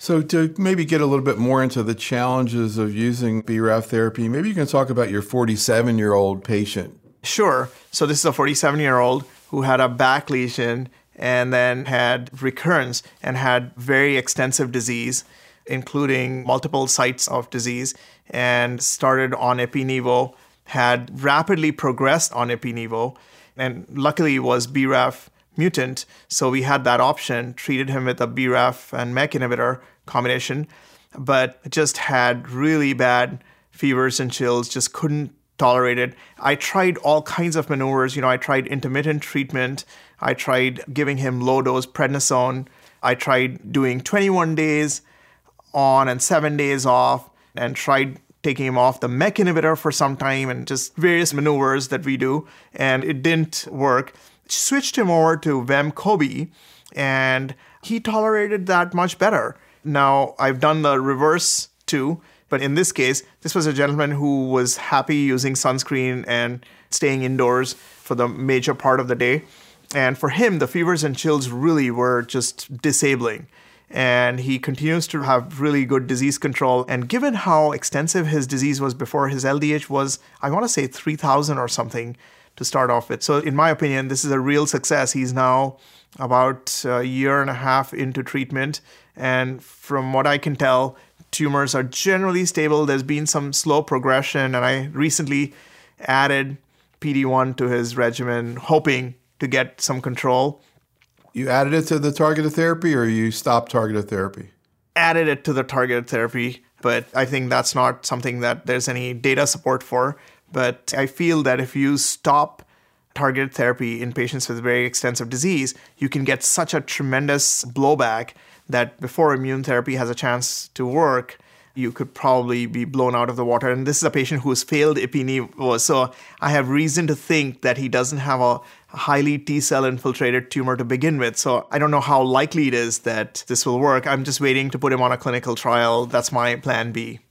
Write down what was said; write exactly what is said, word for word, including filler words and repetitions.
So to maybe get a little bit more into the challenges of using B R A F therapy, maybe you can talk about your forty-seven-year-old patient. Sure. So this is a forty-seven-year-old who had a back lesion and then had recurrence and had very extensive disease, including multiple sites of disease, and started on Ipi/Nivo, had rapidly progressed on Ipi/Nivo, and luckily was B R A F mutant, so we had that option, treated him with a B R A F and M E K inhibitor combination, but just had really bad fevers and chills, just couldn't tolerate it. I tried all kinds of maneuvers. You know, I tried intermittent treatment. I tried giving him low-dose prednisone. I tried doing twenty-one days on and seven days off, and tried taking him off the M E K inhibitor for some time, and just various maneuvers that we do, and it didn't work. Switched him over to Vemcobi, and he tolerated that much better. Now, I've done the reverse too, but in this case, this was a gentleman who was happy using sunscreen and staying indoors for the major part of the day. And for him, the fevers and chills really were just disabling. And he continues to have really good disease control. And given how extensive his disease was before, his L D H was, I want to say, three thousand or something to start off with. So in my opinion, this is a real success. He's now about a year and a half into treatment. And from what I can tell, tumors are generally stable. There's been some slow progression. And I recently added P D one to his regimen, hoping to get some control. You added it to the targeted therapy, or you stopped targeted therapy? Added it to the targeted therapy, but I think that's not something that there's any data support for. But I feel that if you stop targeted therapy in patients with very extensive disease, you can get such a tremendous blowback that before immune therapy has a chance to work, you could probably be blown out of the water. And this is a patient who has failed Ipi/Nivo. So I have reason to think that he doesn't have a highly T-cell infiltrated tumor to begin with. So I don't know how likely it is that this will work. I'm just waiting to put him on a clinical trial. That's my plan B.